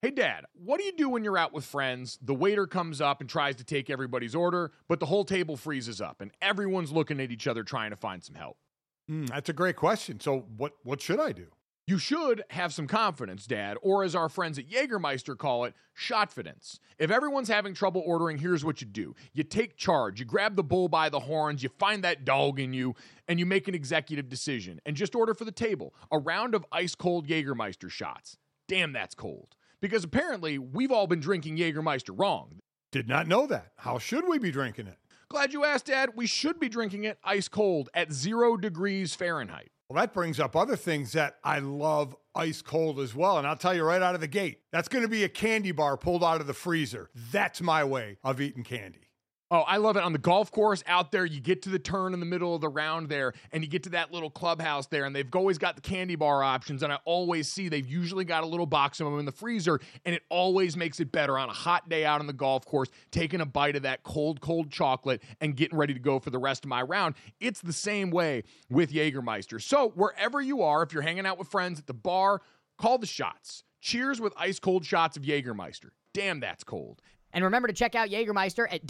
Hey, Dad, what do you do when you're out with friends, the waiter comes up and tries to take everybody's order, but the whole table freezes up and everyone's looking at each other trying to find some help? That's a great question. So what should I do? You should have some confidence, Dad, or as our friends at Jägermeister call it, shotfidence. If everyone's having trouble ordering, here's what you do. You take charge, you grab the bull by the horns, you find that dog in you, and you make an executive decision. And just order for the table a round of ice-cold Jägermeister shots. Damn, that's cold. Because apparently, we've all been drinking Jägermeister wrong. Did not know that. How should we be drinking it? Glad you asked, Dad. We should be drinking it ice cold at 0 degrees Fahrenheit. Well, that brings up other things that I love ice cold as well. And I'll tell you right out of the gate, that's going to be a candy bar pulled out of the freezer. That's my way of eating candy. Oh, I love it. On the golf course out there, you get to the turn in the middle of the round there, and you get to that little clubhouse there, and they've always got the candy bar options, and I always see they've usually got a little box of them in the freezer, and it always makes it better on a hot day out on the golf course, taking a bite of that cold, cold chocolate and getting ready to go for the rest of my round. It's the same way with Jägermeister. So wherever you are, if you're hanging out with friends at the bar, call the shots. Cheers with ice-cold shots of Jägermeister. Damn, that's cold. And remember to check out Jägermeister at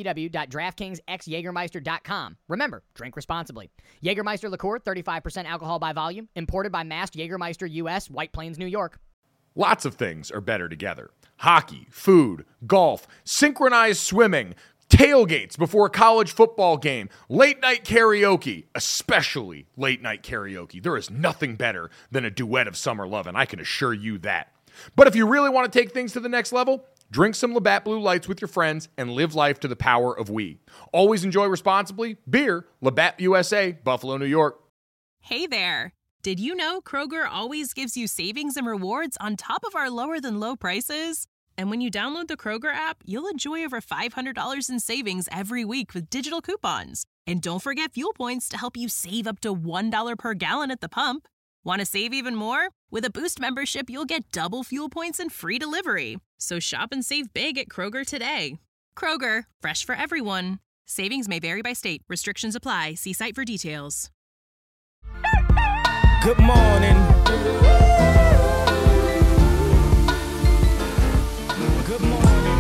www.draftkingsxjagermeister.com. Remember, drink responsibly. Jägermeister liqueur, 35% alcohol by volume, imported by Mast Jägermeister US, White Plains, New York. Lots of things are better together. Hockey, food, golf, synchronized swimming, tailgates before a college football game, late night karaoke, especially late night karaoke. There is nothing better than a duet of Summer Lovin', I can assure you that. But if you really want to take things to the next level, drink some Labatt Blue Lights with your friends and live life to the power of we. Always enjoy responsibly. Beer, Labatt USA, Buffalo, New York. Hey there. Did you know Kroger always gives you savings and rewards on top of our lower than low prices? And when you download the Kroger app, you'll enjoy over $500 in savings every week with digital coupons. And don't forget fuel points to help you save up to $1 per gallon at the pump. Want to save even more? With a Boost membership, you'll get double fuel points and free delivery. So shop and save big at Kroger today. Kroger, fresh for everyone. Savings may vary by state. Restrictions apply. See site for details. Good morning. Good morning.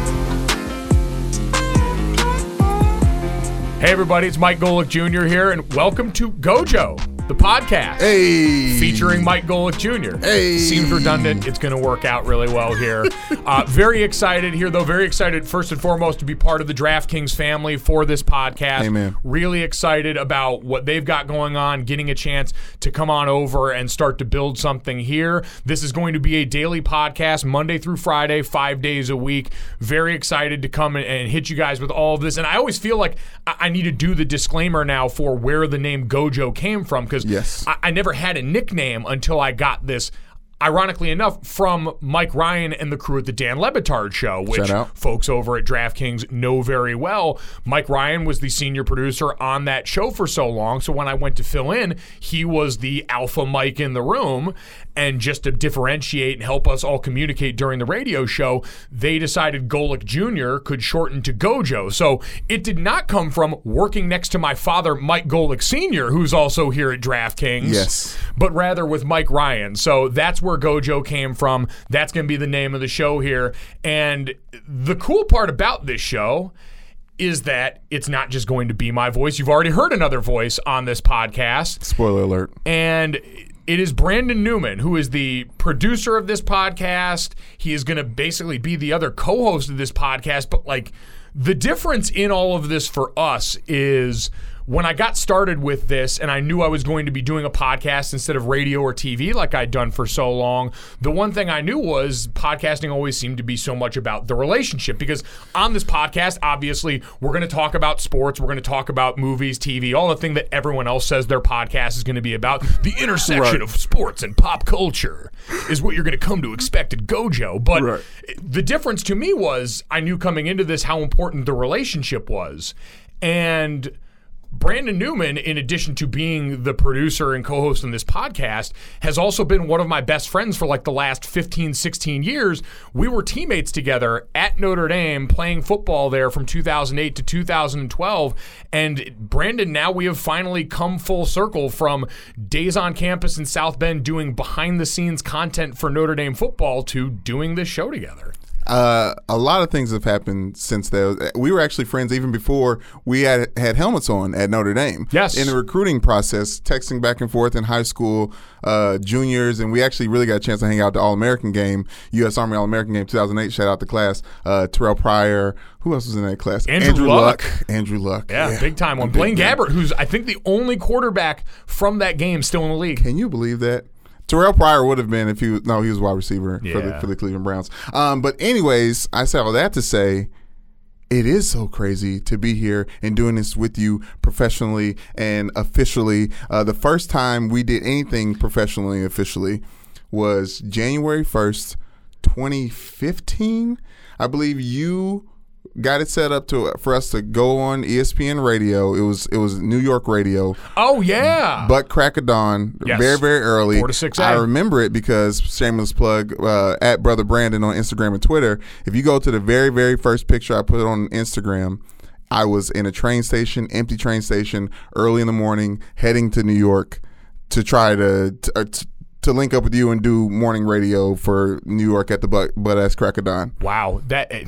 Hey everybody, it's Mike Golic Jr. here, and welcome to Gojo, the podcast. Hey. Featuring Mike Golic Jr. Hey. Seems redundant. It's going to work out really well here. Very excited here, though. Very excited, first and foremost, to be part of the DraftKings family for this podcast. Amen. Really excited about what they've got going on, getting a chance to come on over and start to build something here. This is going to be a daily podcast, Monday through Friday, 5 days a week. Very excited to come and hit you guys with all of this. And I always feel like I need to do the disclaimer now for where the name Gojo came from, because Yes. I never had a nickname until I got this, ironically enough, from Mike Ryan and the crew at the Dan Le Batard Show, which folks over at DraftKings know very well. Mike Ryan was the senior producer on that show for so long, so when I went to fill in, he was the alpha Mike in the room. And just to differentiate and help us all communicate during the radio show, they decided Golic Jr. could shorten to Gojo. So it did not come from working next to my father, Mike Golic Sr., who's also here at DraftKings, Yes. but rather with Mike Ryan. So that's where Gojo came from. That's going to be the name of the show here. And the cool part about this show is that it's not just going to be my voice. You've already heard another voice on this podcast. Spoiler alert. And it is Brandon Newman, who is the producer of this podcast. He is going to basically be the other co-host of this podcast. But, like, the difference in all of this for us is when I got started with this and I knew I was going to be doing a podcast instead of radio or TV like I'd done for so long, the one thing I knew was podcasting always seemed to be so much about the relationship, because on this podcast, obviously, we're going to talk about sports, we're going to talk about movies, TV, all the thing that everyone else says their podcast is going to be about. The intersection of sports and pop culture is what you're going to come to expect at Gojo. But the difference to me was I knew coming into this how important the relationship was. And Brandon Newman, in addition to being the producer and co-host on this podcast, has also been one of my best friends for like the last 15, 16 years. We were teammates together at Notre Dame playing football there from 2008 to 2012. And Brandon, now we have finally come full circle from days on campus in South Bend doing behind-the-scenes content for Notre Dame football to doing this show together. A lot of things have happened since then. We were actually friends even before we had helmets on at Notre Dame. Yes. In the recruiting process, texting back and forth in high school, juniors, and we actually really got a chance to hang out at the All-American game, U.S. Army All-American game 2008. Shout out the class. Terrell Pryor. Who else was in that class? Andrew Luck. Andrew Luck. Yeah, big time one. Blaine Gabbert, who's I think the only quarterback from that game still in the league. Can you believe that? Terrell Pryor would have been if he was wide receiver Yeah. for the Cleveland Browns. But anyways, I said all that to say it is so crazy to be here and doing this with you professionally and officially. The first time we did anything professionally and officially was January 1st, 2015. I believe you got it set up for us to go on ESPN radio. It was New York radio. Oh, yeah. But crack of dawn, Yes. very, very early. 4 to 6 I a.m. remember it because, shameless plug, at Brother Brandon on Instagram and Twitter, if you go to the very, very first picture I put on Instagram, I was in a train station, empty train station, early in the morning, heading to New York to try to link up with you and do morning radio for New York at the butt-ass crack of dawn. Wow,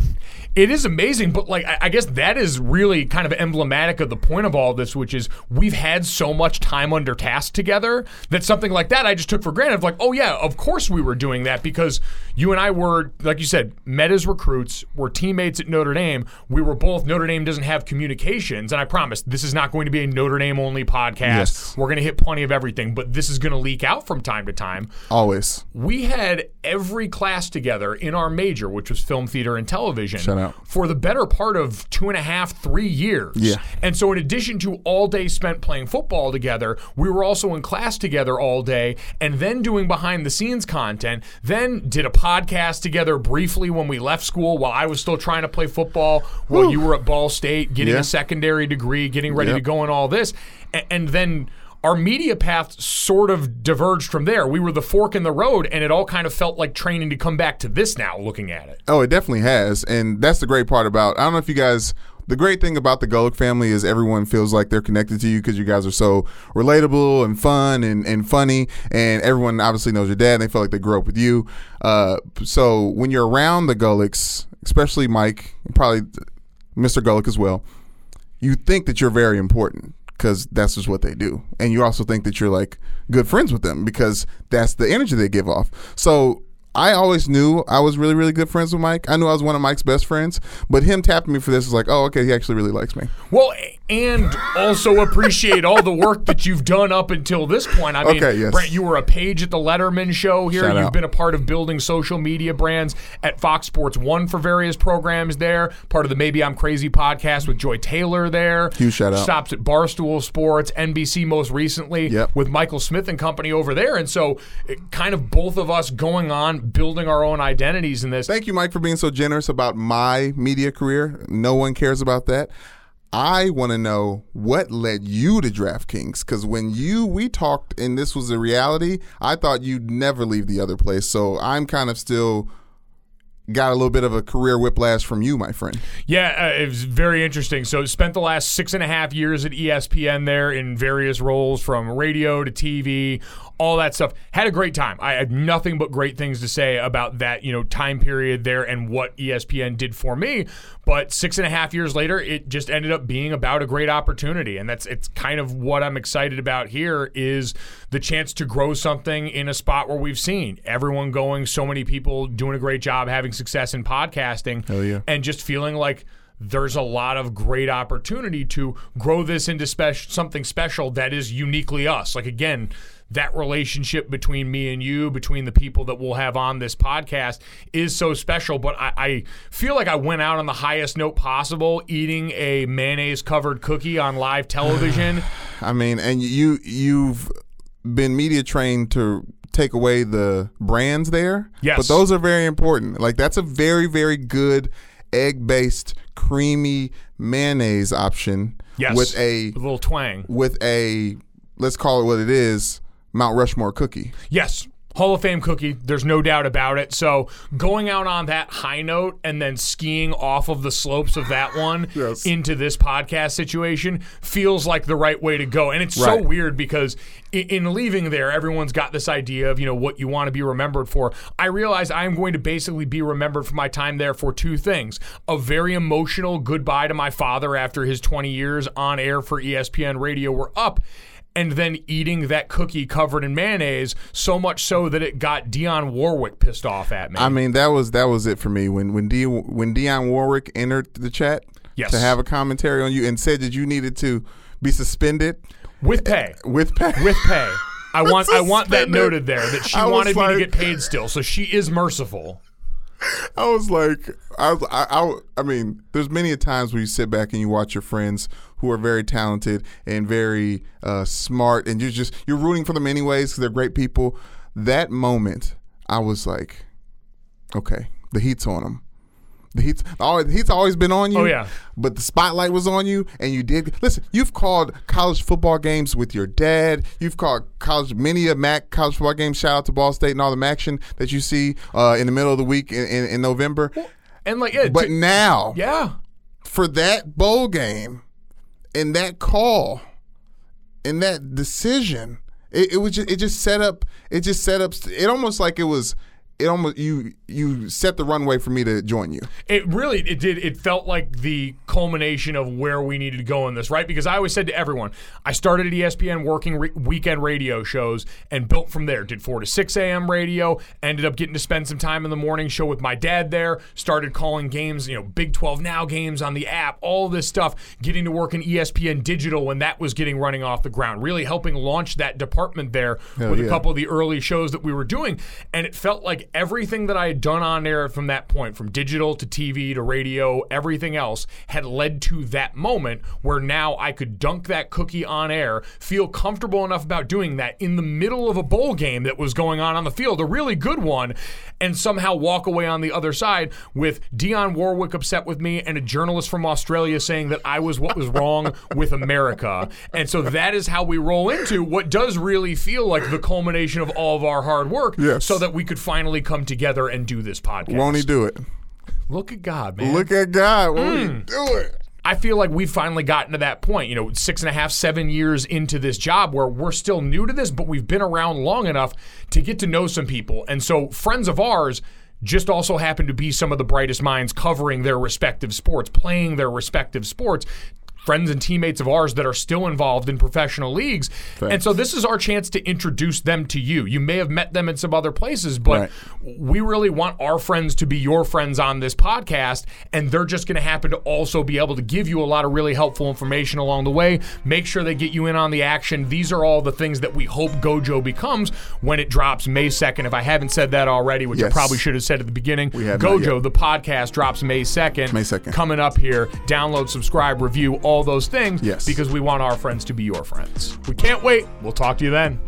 it is amazing, but like I guess that is really kind of emblematic of the point of all this, which is we've had so much time under task together that something like that I just took for granted. Like, oh yeah, of course we were doing that because you and I were, like you said, met as recruits. We're teammates at Notre Dame. We were both. Notre Dame doesn't have communications, and I promise this is not going to be a Notre Dame only podcast. Yes. We're going to hit plenty of everything, but this is going to leak out from time to time. Always. We had every class together in our major, which was film, theater, and television, Shout out. for the better part of 2.5, 3 years. Yeah. And so in addition to all day spent playing football together, we were also in class together all day and then doing behind-the-scenes content, then did a podcast together briefly when we left school while I was still trying to play football, while you were at Ball State, getting Yeah. a secondary degree, getting ready Yep. to go in all this. And then our media path sort of diverged from there. We were the fork in the road, and it all kind of felt like training to come back to this now, looking at it. Oh, it definitely has. And that's the great part about, I don't know if you guys, the great thing about the Golick family is everyone feels like they're connected to you because you guys are so relatable and fun and funny. And everyone obviously knows your dad and they feel like they grew up with you. So when you're around the Golicks, especially Mike, probably Mr. Golick as well, you think that you're very important because that's just what they do. And you also think that you're like good friends with them because that's the energy they give off. So I always knew I was really, really good friends with Mike. I knew I was one of Mike's best friends, but him tapping me for this was like, oh, okay, he actually really likes me. Well, and also appreciate all the work that you've done up until this point. I mean, Okay, yes. Brent, you were a page at the Letterman show here. Shout You've out. been a part of building social media brands at Fox Sports 1 for various programs there. Part of the Maybe I'm Crazy podcast with Joy Taylor there. Huge shout out. Stops at Barstool Sports, NBC most recently Yep. with Michael Smith and company over there. And so kind of both of us going on, building our own identities in this. Thank you, Mike, for being so generous about my media career. No one cares about that. I want to know what led you to DraftKings, because when we talked and this was a reality, I thought you'd never leave the other place. So I'm kind of still got a little bit of a career whiplash from you, my friend. Yeah, it was very interesting. So spent the last 6.5 years at ESPN there in various roles from radio to TV, all that stuff. Had a great time. I had nothing but great things to say about that, time period there and what ESPN did for me. But 6.5 years later, it just ended up being about a great opportunity. And it's kind of what I'm excited about here is the chance to grow something in a spot where we've seen everyone going, so many people doing a great job, having success in podcasting. Hell yeah. And just feeling like there's a lot of great opportunity to grow this into something special that is uniquely us. Like, again, that relationship between me and you, between the people that we'll have on this podcast is so special. But I feel like I went out on the highest note possible eating a mayonnaise-covered cookie on live television. I mean, and you've been media trained to take away the brands there. Yes. But those are very important. Like, that's a very, very good egg-based creamy mayonnaise option. Yes. with a little twang. With a, let's call it what it is, Mount Rushmore cookie. Yes. Hall of Fame cookie. There's no doubt about it. So going out on that high note and then skiing off of the slopes of that one Yes. into this podcast situation feels like the right way to go. And it's so Right. weird because in leaving there, everyone's got this idea of, what you want to be remembered for. I realize I'm going to basically be remembered for my time there for two things. A very emotional goodbye to my father after his 20 years on air for ESPN Radio were up. And then eating that cookie covered in mayonnaise, so much so that it got Dionne Warwick pissed off at me. I mean, that was it for me. When Dionne Warwick entered the chat Yes. to have a commentary on you and said that you needed to be suspended With pay. with pay. With pay. I want that Suspended. noted there, that she I was wanted me to like- get paid still, so she is merciful. I was like, I mean, there's many a times where you sit back and you watch your friends who are very talented and very smart, and you're rooting for them anyways because they're great people. That moment, I was like, okay, the heat's on them. The heat's always been on you. Oh, yeah. But the spotlight was on you, and you did. Listen, you've called college football games with your dad. You've called many of MAC college football games. Shout out to Ball State and all the action that you see in the middle of the week in November. And But now, yeah. for that bowl game and that call and that decision, it just set up. It almost like it was. It almost you set the runway for me to join you. It did. It felt like the culmination of where we needed to go in this, right? Because I always said to everyone, I started at ESPN working weekend radio shows and built from there. Did 4 to 6 a.m. radio, ended up getting to spend some time in the morning show with my dad there, started calling games, Big 12 Now games on the app, all this stuff, getting to work in ESPN Digital when that was running off the ground, really helping launch that department there with a couple of the early shows that we were doing. And it felt like everything that I had done on air from that point, from digital to TV to radio, everything else, had led to that moment where now I could dunk that cookie on air, feel comfortable enough about doing that in the middle of a bowl game that was going on the field, a really good one, and somehow walk away on the other side with Dionne Warwick upset with me and a journalist from Australia saying that I was what was wrong with America. And so that is how we roll into what does really feel like the culmination of all of our hard work, Yes. so that we could finally come together and do this podcast. Won't he do it? Look at God, man. Look at God. Won't he do it? I feel like we've finally gotten to that point, 6.5, 7 years into this job where we're still new to this, but we've been around long enough to get to know some people. And so friends of ours just also happen to be some of the brightest minds covering their respective sports, playing their respective sports. Friends and teammates of ours that are still involved in professional leagues. Thanks. And so this is our chance to introduce them to you. You may have met them in some other places, but we really want our friends to be your friends on this podcast, and they're just going to happen to also be able to give you a lot of really helpful information along the way. Make sure they get you in on the action. These are all the things that we hope Gojo becomes when it drops May 2nd. If I haven't said that already, which I Yes. probably should have said at the beginning, We have not Gojo, yet. the podcast, drops May 2nd. May 2nd. Coming up here. Download, subscribe, review, all those things. Yes. Because we want our friends to be your friends. We can't wait. We'll talk to you then.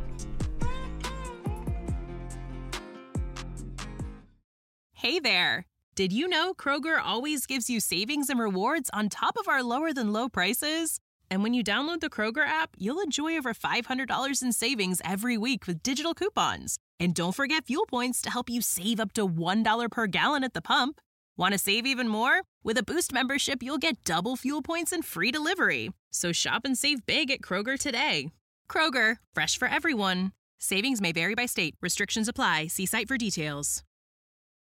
Hey there! Did you know Kroger always gives you savings and rewards on top of our lower than low prices? And when you download the Kroger app, you'll enjoy over $500 in savings every week with digital coupons. And don't forget fuel points to help you save up to $1 per gallon at the pump. Want to save even more? With a Boost membership, you'll get double fuel points and free delivery. So shop and save big at Kroger today. Kroger, fresh for everyone. Savings may vary by state. Restrictions apply. See site for details.